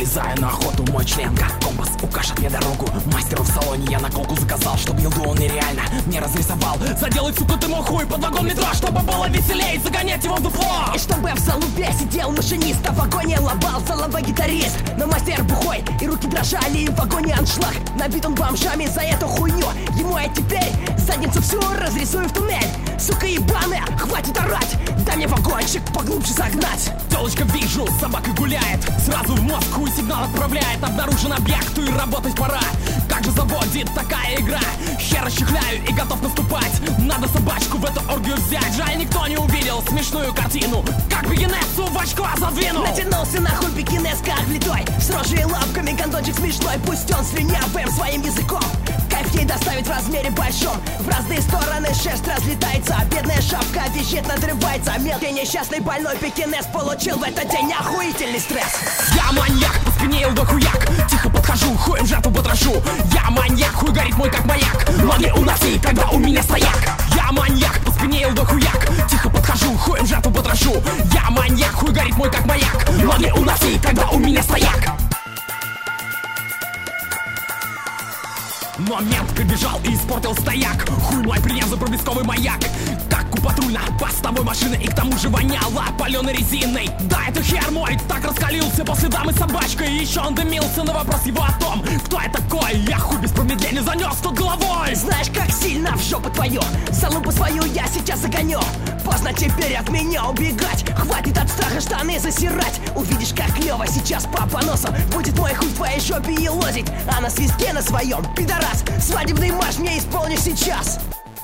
вылезаю на охоту, мой член как компас укажет мне дорогу. Мастеру в салоне я наколку заказал, чтоб елду он нереально не разрисовал. Заделай, сука, ты мой хуй под вагон метро, чтобы было веселей, загонять его в дупло. И чтобы в залупе сидел машинист, а в вагоне лобал заловой гитарист. Но мастер бухой, и руки дрожали, и в вагоне аншлаг. Набит он бомжами за эту хуйню. Ему я теперь задницу всю разрисую в туннель. Сука ебаная, хватит орать, дай мне вагончик поглубже загнать. Телочка вижу, с собакой гуляет, сразу в мозг хуй сигнал отправляет. Обнаружен объект, и работать пора. Как же заводит такая игра? Хер расчехляю и готов наступать. Надо собачку в эту оргию взять. Жаль, никто не увидел смешную картину, как бегинессу в очко задвинул. Натянулся нахуй бекинес как влитой, с рожей и лапками гондончик смешной. Пусть он слюнявым своим языком кайф ей доставить в размере большом. В разные стороны шерсть разлетается, бедная шапка визжит, надрывается. Мелкий несчастный больной пекинес получил в этот день охуительный стресс. Я маньяк, по спине елда хуяк, тихо подхожу, хуем жертву потрошу. Я маньяк, хуй горит мой как маяк, ноги уноси, когда у меня стояк. Я маньяк, по спине елда хуяк, тихо подхожу, хуем жертву потрошу. Я маньяк, хуй горит мой как маяк, ноги уноси, когда у меня стояк. Момент прибежал и испортил стояк. Хуй мой принял за проблесковый маяк, как у патрульно постовой машины. И к тому же воняло паленой резиной. Да, это хер мой так раскалился после дамы с собачкой. И еще он дымился на вопрос его о том, кто я такой. Я хуй без промедления занес тут головой. Знаешь, как сильно в жопу твою залупу свою я сейчас загоню. Поздно теперь от меня убегать, хватит от страха штаны засирать. Увидишь, как клево сейчас по поносам будет мой хуй в твоей жопе и лозить. А на свистке на своем, пидорас, свадебный марш мне исполнишь сейчас.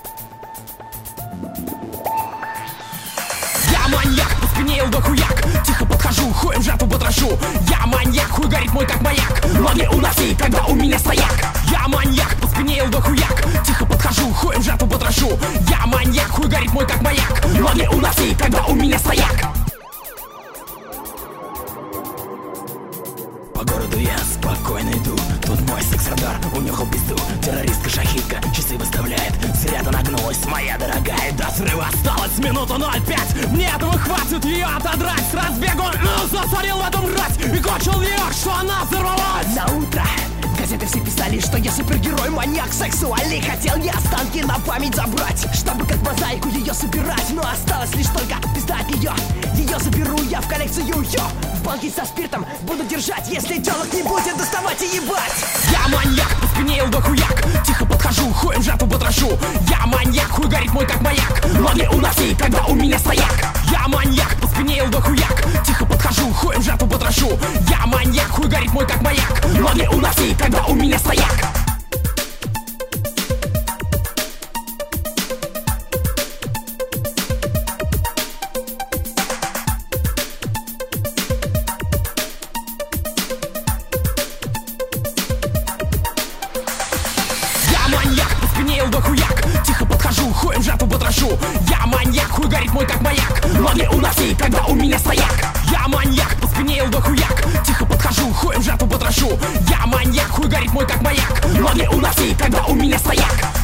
Я маньяк, по спине елда хуяк, тихо подхожу, хуем жертву потрошу. Я маньяк, хуй горит мой как маяк, ноги уноси, когда у меня стояк. Я маньяк, по спине елда хуяк, тихо подхожу, хуем жертву потрошу. Я маньяк, хуй горит мой как маяк, ноги уноси, когда у меня стояк. По городу я спокойно иду, тут мой секс-радар унюхал пизду. Террористка-шахидка часы выставляет, зря-то нагнулась моя дорогая. До взрыва осталось минуту 0,5, мне этого хватит ее отодрать. С разбегу засорил в этом рать и кончил ее, что она взорвалась. На утро газеты все писали, что я супергерой, маньяк сексуальный. Хотел я останки на память забрать, чтобы как мозаику ее собирать. Но осталось лишь только пизда от нее. Ее заберу я в коллекцию, йо. В банке со спиртом буду держать, если телок не будет доставать и ебать. Я маньяк, по спине елда хуяк, тихо подхожу, хуем жертву потрошу. Я маньяк, хуй горит мой как маяк, ноги уноси, когда у меня стояк. Я маньяк, по спине елда хуяк, тихо подхожу, хуем жертву потрошу. Я маньяк, хуй горит мой как маяк, ноги уноси, когда у меня стояк. Елда хуяк, тихо подхожу, хуем жертву потрошу. Я маньяк, хуй горит мой как маяк, ноги уноси, когда у меня стояк. Я маньяк, по спине елда хуяк, тихо подхожу, хуем жертву потрошу. Я маньяк, хуй горит мой как маяк, ноги уноси, когда у меня стояк.